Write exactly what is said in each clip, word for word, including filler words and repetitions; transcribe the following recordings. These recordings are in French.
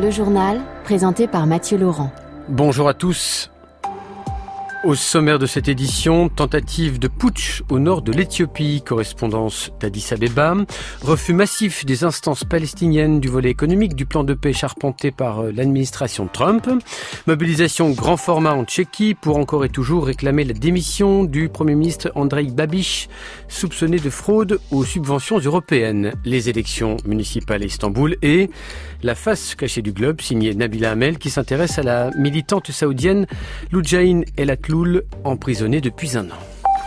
Le journal, présenté par Mathieu Laurent. Bonjour à tous. Au sommaire de cette édition, tentative de putsch au nord de l'Éthiopie, correspondance d'Addis Abeba, refus massif des instances palestiniennes du volet économique du plan de paix charpenté par l'administration Trump, mobilisation grand format en Tchéquie pour encore et toujours réclamer la démission du Premier ministre Andrej Babiš, soupçonné de fraude aux subventions européennes, les élections municipales à Istanbul et la face cachée du globe, signée Nabila Hamel, qui s'intéresse à la militante saoudienne Loujain El Atloul, emprisonnée depuis un an.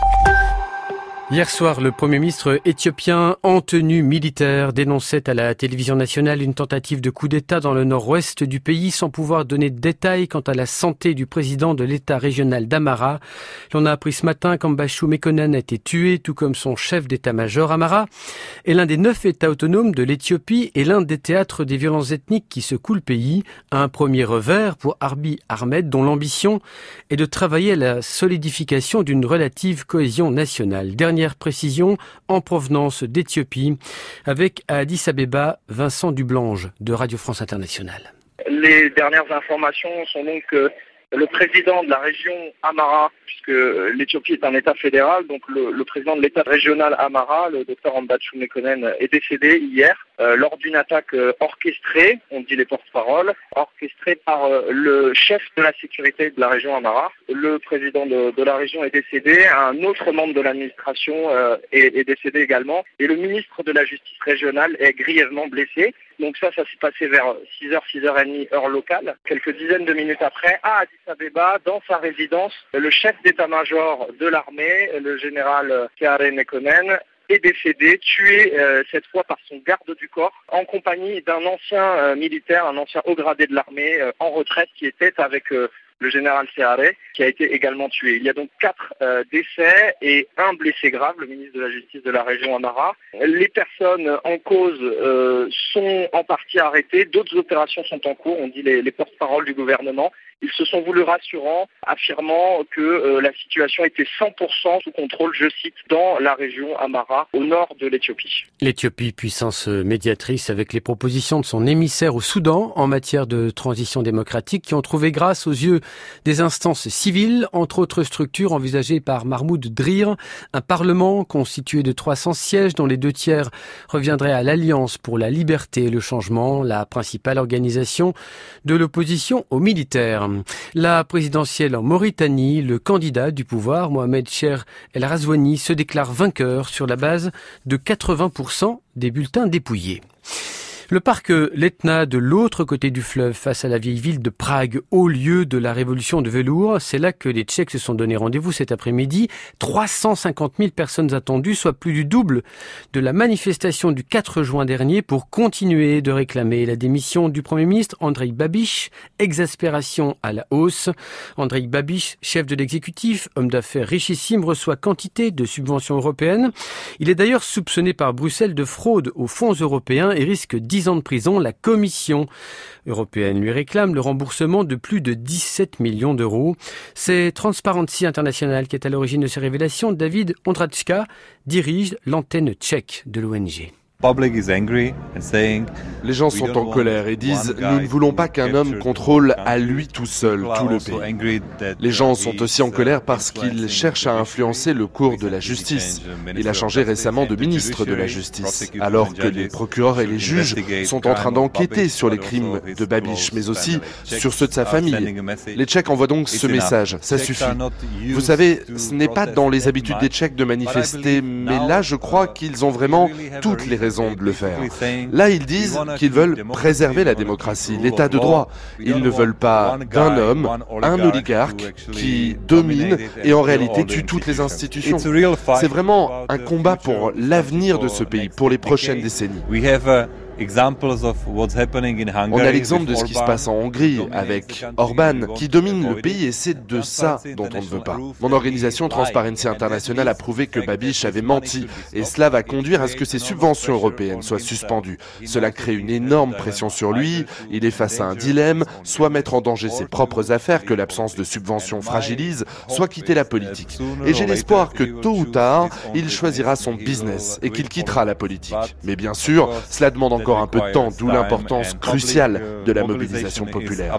Hier soir, le Premier ministre éthiopien en tenue militaire dénonçait à la télévision nationale une tentative de coup d'État dans le nord-ouest du pays sans pouvoir donner de détails quant à la santé du président de l'État régional d'Amara. L'on a appris ce matin qu'Ambachew Mekonnen a été tué, tout comme son chef d'état-major. Amara est l'un des neuf États autonomes de l'Éthiopie et l'un des théâtres des violences ethniques qui secouent le pays. Un premier revers pour Abiy Ahmed, dont l'ambition est de travailler à la solidification d'une relative cohésion nationale. Dernière précision en provenance d'Éthiopie avec à Addis Abeba Vincent Dublange de Radio France Internationale. Les dernières informations sont donc que le président de la région Amara, puisque l'Éthiopie est un État fédéral, donc le, le président de l'État régional Amara, le docteur Ambachew Mekonnen, est décédé hier euh, lors d'une attaque euh, orchestrée, on dit les porte-paroles, orchestrée par euh, le chef de la sécurité de la région Amara. Le président de, de la région est décédé, un autre membre de l'administration euh, est, est décédé également, et le ministre de la Justice régionale est grièvement blessé. Donc ça, ça s'est passé vers six heures, six heures trente heure locale. Quelques dizaines de minutes après, à Addis Abeba, dans sa résidence, le chef d'état-major de l'armée, le général Seare Mekonnen, est décédé, tué euh, cette fois par son garde du corps, en compagnie d'un ancien euh, militaire, un ancien haut gradé de l'armée euh, en retraite qui était avec euh, le général Seare, qui a été également tué. Il y a donc quatre euh, décès et un blessé grave, le ministre de la Justice de la région Amara. Les personnes en cause euh, sont en partie arrêtées, d'autres opérations sont en cours, on dit les, les porte-paroles du gouvernement. Ils se sont voulus rassurants, affirmant que euh, la situation était cent pour cent sous contrôle, je cite, dans la région Amara, au nord de l'Éthiopie. L'Éthiopie, puissance médiatrice avec les propositions de son émissaire au Soudan en matière de transition démocratique qui ont trouvé grâce aux yeux des instances civiles, entre autres structures envisagées par Mahmoud Drir, un parlement constitué de trois cents sièges dont les deux tiers reviendraient à l'Alliance pour la liberté et le changement, la principale organisation de l'opposition aux militaires. La présidentielle en Mauritanie, le candidat du pouvoir, Mohamed Cher El Razouani, se déclare vainqueur sur la base de quatre-vingts pour cent des bulletins dépouillés. Le parc l'Etna de l'autre côté du fleuve, face à la vieille ville de Prague, haut lieu de la révolution de velours, c'est là que les Tchèques se sont donné rendez-vous cet après-midi. trois cent cinquante mille personnes attendues, soit plus du double de la manifestation du quatre juin dernier pour continuer de réclamer la démission du Premier ministre Andrej Babiš. Exaspération à la hausse. Andrej Babiš, chef de l'exécutif, homme d'affaires richissime, reçoit quantité de subventions européennes. Il est d'ailleurs soupçonné par Bruxelles de fraude aux fonds européens et risque dix ans de prison. La Commission européenne lui réclame le remboursement de plus de dix-sept millions d'euros. C'est Transparency International qui est à l'origine de ces révélations. David Ondračka dirige l'antenne tchèque de l'O N G. Les gens sont en colère et disent « Nous ne voulons pas qu'un homme contrôle à lui tout seul tout le pays ». Les gens sont aussi en colère parce qu'il cherche à influencer le cours de la justice. Il a changé récemment de ministre de la Justice, alors que les procureurs et les juges sont en train d'enquêter sur les crimes de Babiš, mais aussi sur ceux de sa famille. Les Tchèques envoient donc ce message, ça suffit. Vous savez, ce n'est pas dans les habitudes des Tchèques de manifester, mais là je crois qu'ils ont vraiment toutes les raisons de le faire. Là, ils disent qu'ils veulent préserver la démocratie, l'état de droit. Ils ne veulent pas d'un homme, un oligarque qui domine et en réalité tue toutes les institutions. C'est vraiment un combat pour l'avenir de ce pays, pour les prochaines décennies. On a l'exemple de ce qui se passe en Hongrie avec Orban qui domine le pays et c'est de ça dont on ne veut pas. Mon organisation Transparency International a prouvé que Babiš avait menti et cela va conduire à ce que ses subventions européennes soient suspendues. Cela crée une énorme pression sur lui, il est face à un dilemme, soit mettre en danger ses propres affaires que l'absence de subventions fragilise, soit quitter la politique. Et j'ai l'espoir que tôt ou tard, il choisira son business et qu'il quittera la politique. Mais bien sûr, cela demande encore encore un peu de temps, d'où l'importance cruciale de la mobilisation populaire.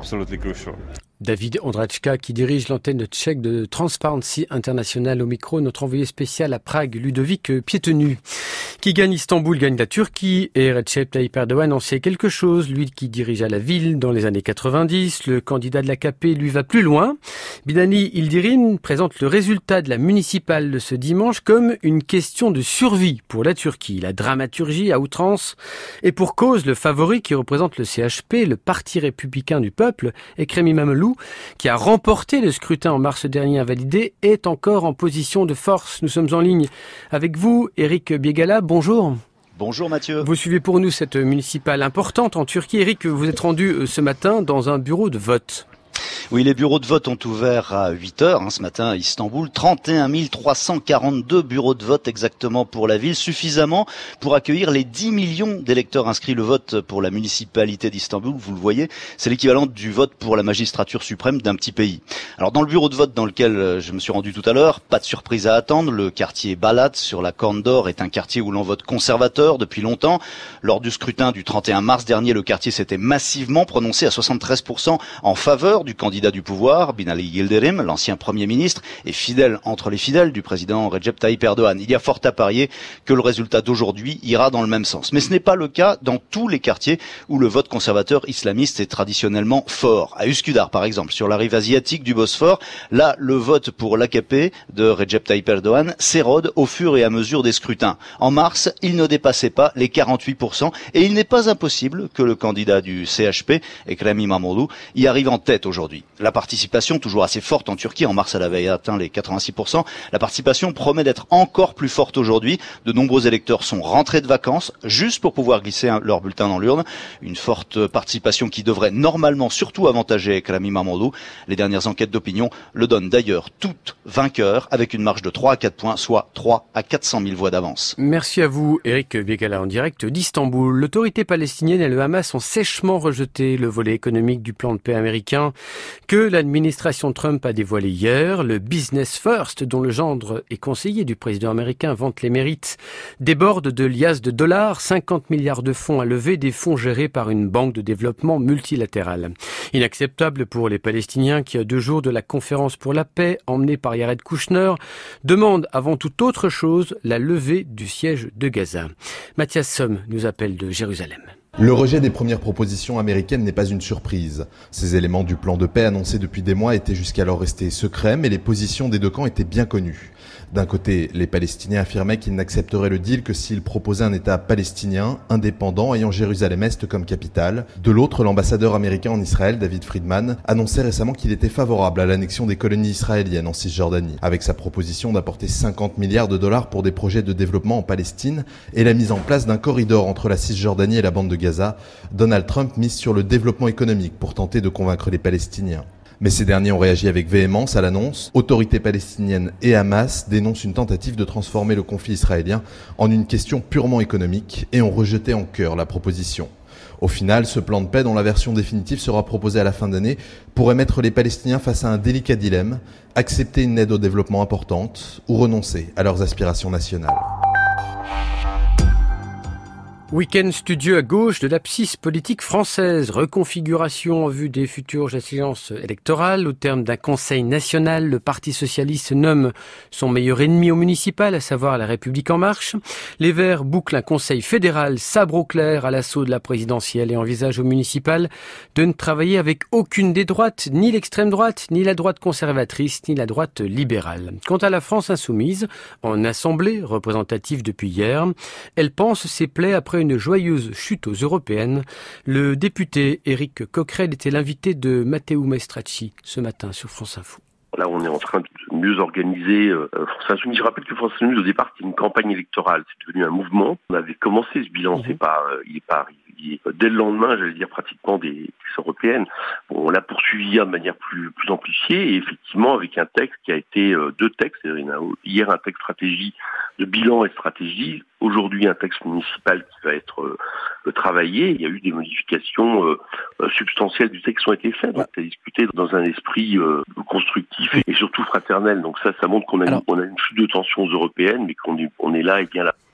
David Ondráčka, qui dirige l'antenne tchèque de Transparency International, au micro, notre envoyé spécial à Prague, Ludovic Pietenu. Qui gagne Istanbul gagne la Turquie, et Recep Tayyip Erdogan en sait quelque chose, lui qui dirigea la ville dans les années quatre-vingt-dix. Le candidat de l'A K P lui va plus loin. Binali Yildirim présente le résultat de la municipale de ce dimanche comme une question de survie pour la Turquie. La dramaturgie à outrance, et pour cause, le favori qui représente le C H P, le Parti républicain du peuple, Ekrem İmamoğlu, qui a remporté le scrutin en mars dernier invalidé, est encore en position de force. Nous sommes en ligne avec vous, Eric Biegala. Bonjour. Bonjour Mathieu. Vous suivez pour nous cette municipale importante en Turquie. Eric, vous êtes rendu ce matin dans un bureau de vote. Oui, les bureaux de vote ont ouvert à huit heures hein, ce matin à Istanbul. trente et un mille trois cent quarante-deux bureaux de vote exactement pour la ville, suffisamment pour accueillir les dix millions d'électeurs inscrits. Le vote pour la municipalité d'Istanbul, vous le voyez, c'est l'équivalent du vote pour la magistrature suprême d'un petit pays. Alors dans le bureau de vote dans lequel je me suis rendu tout à l'heure, pas de surprise à attendre. Le quartier Balat sur la Corne d'Or est un quartier où l'on vote conservateur depuis longtemps. Lors du scrutin du trente et un mars dernier, le quartier s'était massivement prononcé à soixante-treize pour cent en faveur du candidat du pouvoir, Binali Yildirim, l'ancien Premier ministre, et fidèle entre les fidèles du président Recep Tayyip Erdogan. Il y a fort à parier que le résultat d'aujourd'hui ira dans le même sens. Mais ce n'est pas le cas dans tous les quartiers où le vote conservateur islamiste est traditionnellement fort. À Üsküdar, par exemple, sur la rive asiatique du Bosphore, là, le vote pour l'A K P de Recep Tayyip Erdogan s'érode au fur et à mesure des scrutins. En mars, il ne dépassait pas les quarante-huit pour cent et il n'est pas impossible que le candidat du C H P, Ekrem İmamoğlu, y arrive en tête aujourd'hui. La participation, toujours assez forte en Turquie, en mars elle avait atteint les quatre-vingt-six pour cent, la participation promet d'être encore plus forte aujourd'hui. De nombreux électeurs sont rentrés de vacances, juste pour pouvoir glisser leur bulletin dans l'urne. Une forte participation qui devrait normalement surtout avantager Ekrem İmamoğlu. Les dernières enquêtes d'opinion le donnent d'ailleurs toutes vainqueurs, avec une marge de trois à quatre points, soit trois à quatre cent mille voix d'avance. Merci à vous, Eric Biegala, en direct d'Istanbul. L'autorité palestinienne et le Hamas ont sèchement rejeté le volet économique du plan de paix américain que l'administration Trump a dévoilé hier. Le Business First, dont le gendre et conseiller du président américain vante les mérites, déborde de liasses de dollars, cinquante milliards de fonds à lever, des fonds gérés par une banque de développement multilatérale. Inacceptable pour les Palestiniens qui, à deux jours de la conférence pour la paix, emmenée par Jared Kushner, demandent avant toute autre chose la levée du siège de Gaza. Mathias Somm nous appelle de Jérusalem. Le rejet des premières propositions américaines n'est pas une surprise. Ces éléments du plan de paix annoncé depuis des mois étaient jusqu'alors restés secrets, mais les positions des deux camps étaient bien connues. D'un côté, les Palestiniens affirmaient qu'ils n'accepteraient le deal que s'ils proposaient un État palestinien, indépendant, ayant Jérusalem-Est comme capitale. De l'autre, l'ambassadeur américain en Israël, David Friedman, annonçait récemment qu'il était favorable à l'annexion des colonies israéliennes en Cisjordanie, avec sa proposition d'apporter cinquante milliards de dollars pour des projets de développement en Palestine et la mise en place d'un corridor entre la Cisjordanie et la bande de Gaza. Donald Trump mise sur le développement économique pour tenter de convaincre les Palestiniens. Mais ces derniers ont réagi avec véhémence à l'annonce. Autorités palestiniennes et Hamas dénoncent une tentative de transformer le conflit israélien en une question purement économique et ont rejeté en chœur la proposition. Au final, ce plan de paix, dont la version définitive sera proposée à la fin d'année, pourrait mettre les Palestiniens face à un délicat dilemme, accepter une aide au développement importante ou renoncer à leurs aspirations nationales. Week-end studieux à gauche de l'abscisse politique française. Reconfiguration en vue des futures échéances électorales. Au terme d'un conseil national, le Parti socialiste nomme son meilleur ennemi au municipal, à savoir la République en marche. Les Verts bouclent un conseil fédéral sabre au clair à l'assaut de la présidentielle et envisagent au municipal de ne travailler avec aucune des droites, ni l'extrême droite, ni la droite conservatrice, ni la droite libérale. Quant à la France insoumise, en assemblée représentative depuis hier, elle pense ses plaies après une joyeuse chute aux européennes. Le député Éric Coquerel était l'invité de Matteo Maestracci ce matin sur France Info. Là, on est en train de mieux organiser euh, France Insoumise. Je rappelle que France Insoumise, au départ, c'était une campagne électorale. C'est devenu un mouvement. On avait commencé ce bilan. Mmh. C'est pas, euh, il est pas arrivé. Dès le lendemain, j'allais dire pratiquement des, des européennes. Bon, on l'a poursuivi de manière plus, plus amplifiée et effectivement avec un texte qui a été euh, deux textes. Hier, un texte stratégie de bilan et stratégie. Aujourd'hui, un texte municipal qui va être euh, travaillé. Il y a eu des modifications euh, substantielles du texte qui ont été faites. Donc, ça a discuté dans un esprit euh, constructif et, et surtout fraternel. Donc ça, ça montre qu'on a, Alors, une, on a une chute de tensions européennes, mais qu'on est, on est là et bien là.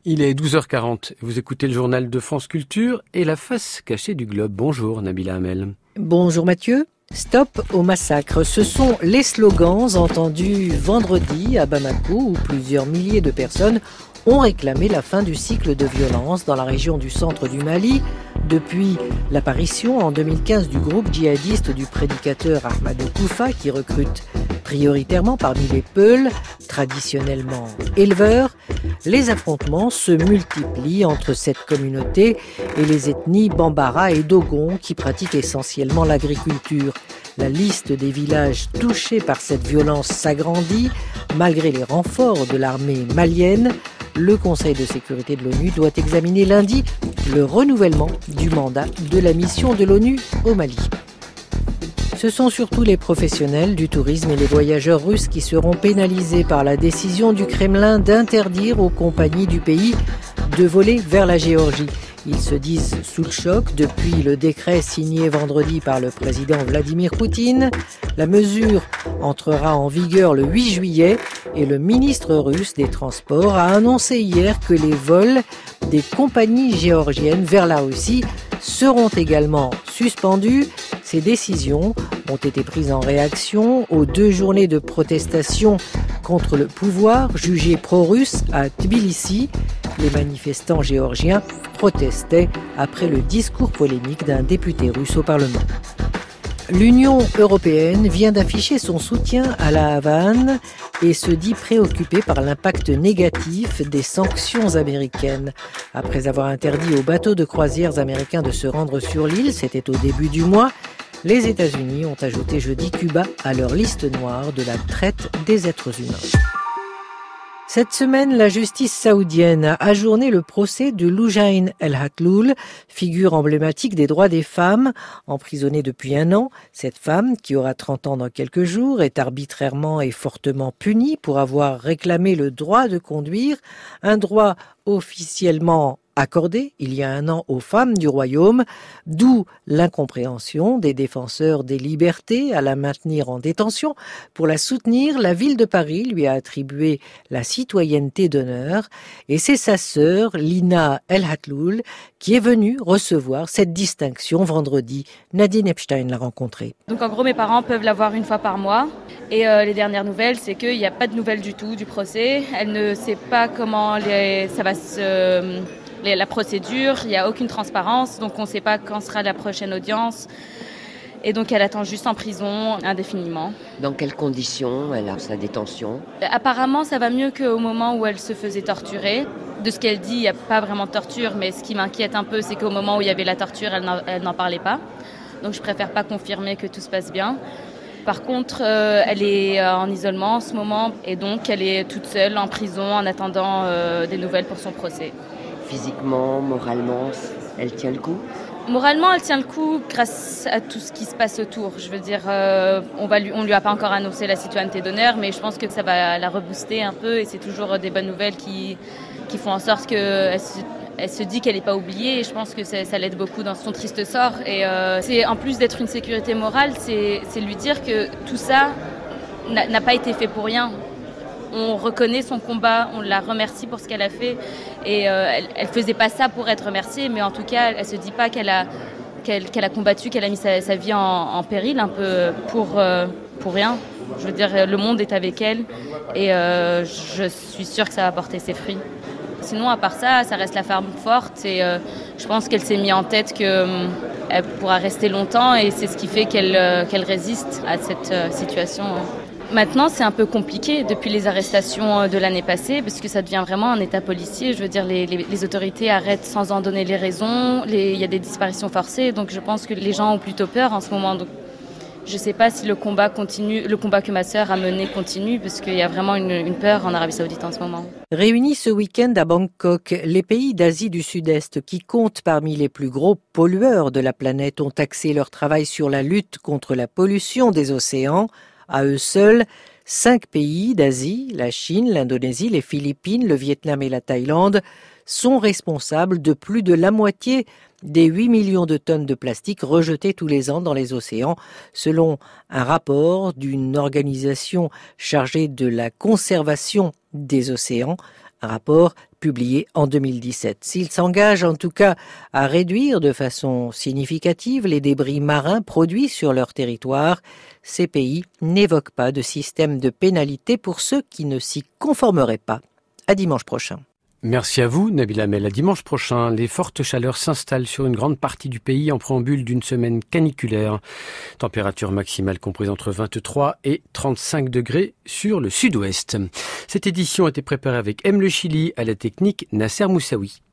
Il est douze heures quarante. Vous écoutez le journal de France Culture et la face cachée du globe. Bonjour Nabila Hamel. Bonjour Mathieu. Stop au massacre. Ce sont les slogans entendus vendredi à Bamako où plusieurs milliers de personnes ont réclamé la fin du cycle de violence dans la région du centre du Mali depuis l'apparition en deux mille quinze du groupe djihadiste du prédicateur Ahmadou Koufa qui recrute prioritairement parmi les Peuls, traditionnellement éleveurs. Les affrontements se multiplient entre cette communauté et les ethnies Bambara et Dogon qui pratiquent essentiellement l'agriculture. La liste des villages touchés par cette violence s'agrandit malgré les renforts de l'armée malienne. Le Conseil de sécurité de l'ONU doit examiner lundi le renouvellement du mandat de la mission de l'ONU au Mali. Ce sont surtout les professionnels du tourisme et les voyageurs russes qui seront pénalisés par la décision du Kremlin d'interdire aux compagnies du pays de voler vers la Géorgie. Ils se disent sous le choc depuis le décret signé vendredi par le président Vladimir Poutine. La mesure entrera en vigueur le huit juillet et le ministre russe des Transports a annoncé hier que les vols des compagnies géorgiennes vers la Russie seront également suspendus. Ces décisions ont été prises en réaction aux deux journées de protestation contre le pouvoir jugé pro-russe à Tbilissi. Les manifestants géorgiens protestaient après le discours polémique d'un député russe au Parlement. L'Union européenne vient d'afficher son soutien à la Havane et se dit préoccupée par l'impact négatif des sanctions américaines. Après avoir interdit aux bateaux de croisières américains de se rendre sur l'île, c'était au début du mois, les États-Unis ont ajouté jeudi Cuba à leur liste noire de la traite des êtres humains. Cette semaine, la justice saoudienne a ajourné le procès de Loujain El Hatloul, figure emblématique des droits des femmes, emprisonnée depuis un an. Cette femme, qui aura trente ans dans quelques jours, est arbitrairement et fortement punie pour avoir réclamé le droit de conduire, un droit officiellement accordé il y a un an aux femmes du royaume, d'où l'incompréhension des défenseurs des libertés à la maintenir en détention. Pour la soutenir, la ville de Paris lui a attribué la citoyenneté d'honneur et c'est sa sœur, Lina El Hatloul, qui est venue recevoir cette distinction vendredi. Nadine Epstein l'a rencontrée. Donc en gros, mes parents peuvent l'avoir une fois par mois et euh, les dernières nouvelles, c'est qu'il n'y a pas de nouvelles du tout du procès. Elle ne sait pas comment les, ça va se... la procédure, il n'y a aucune transparence, donc on ne sait pas quand sera la prochaine audience. Et donc elle attend juste en prison indéfiniment. Dans quelles conditions elle a sa détention ? Apparemment, ça va mieux qu'au moment où elle se faisait torturer. De ce qu'elle dit, il n'y a pas vraiment de torture, mais ce qui m'inquiète un peu, c'est qu'au moment où il y avait la torture, elle n'en, elle n'en parlait pas. Donc je préfère pas confirmer que tout se passe bien. Par contre, euh, elle est en isolement en ce moment et donc elle est toute seule en prison en attendant euh, des nouvelles pour son procès. Physiquement, moralement, elle tient le coup ? Moralement, elle tient le coup grâce à tout ce qui se passe autour. Je veux dire, euh, on va lui, on lui a pas encore annoncé la citoyenneté d'honneur, mais je pense que ça va la rebooster un peu et c'est toujours des bonnes nouvelles qui, qui font en sorte qu'elle se, elle se dit qu'elle n'est pas oubliée et je pense que ça, ça l'aide beaucoup dans son triste sort. Et euh, c'est en plus d'être une sécurité morale, c'est, c'est lui dire que tout ça n'a, n'a pas été fait pour rien. On reconnaît son combat, on la remercie pour ce qu'elle a fait et euh, elle, elle faisait pas ça pour être remerciée, mais en tout cas, elle, elle se dit pas qu'elle a qu'elle, qu'elle a combattu, qu'elle a mis sa, sa vie en, en péril un peu pour euh, pour rien. Je veux dire, le monde est avec elle et euh, je suis sûre que ça va porter ses fruits. Sinon, à part ça, ça reste la femme forte et euh, je pense qu'elle s'est mis en tête que euh, elle pourra rester longtemps et c'est ce qui fait qu'elle euh, qu'elle résiste à cette euh, situation. Maintenant, c'est un peu compliqué depuis les arrestations de l'année passée parce que ça devient vraiment un état policier. Je veux dire, les, les, les autorités arrêtent sans en donner les raisons. Les, il y a des disparitions forcées, donc je pense que les gens ont plutôt peur en ce moment. Donc, je ne sais pas si le combat continue, le combat que ma sœur a mené continue parce qu'il y a vraiment une, une peur en Arabie Saoudite en ce moment. Réunis ce week-end à Bangkok, les pays d'Asie du Sud-Est qui comptent parmi les plus gros pollueurs de la planète ont axé leur travail sur la lutte contre la pollution des océans. À eux seuls, cinq pays d'Asie, la Chine, l'Indonésie, les Philippines, le Vietnam et la Thaïlande, sont responsables de plus de la moitié des huit millions de tonnes de plastique rejetées tous les ans dans les océans, selon un rapport d'une organisation chargée de la conservation des océans, un rapport publié en deux mille dix-sept. S'il s'engage en tout cas à réduire de façon significative les débris marins produits sur leur territoire, ces pays n'évoquent pas de système de pénalité pour ceux qui ne s'y conformeraient pas. À dimanche prochain. Merci à vous, Nabil Hamel. À dimanche prochain, les fortes chaleurs s'installent sur une grande partie du pays en préambule d'une semaine caniculaire. Température maximale comprise entre vingt-trois et trente-cinq degrés sur le sud-ouest. Cette édition a été préparée avec M. Le Chili, à la technique Nasser Moussaoui.